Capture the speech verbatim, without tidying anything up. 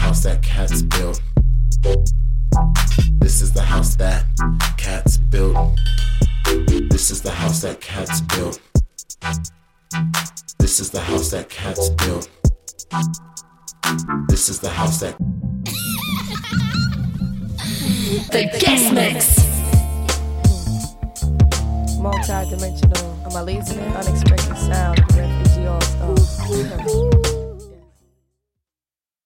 house that cats built. This is the house that cats built. This is the house that cats built. This is the house that cats built. This is the house that. The guest mix. Multi-dimensional, am I losing it? Unexpressed sound, refugee all star.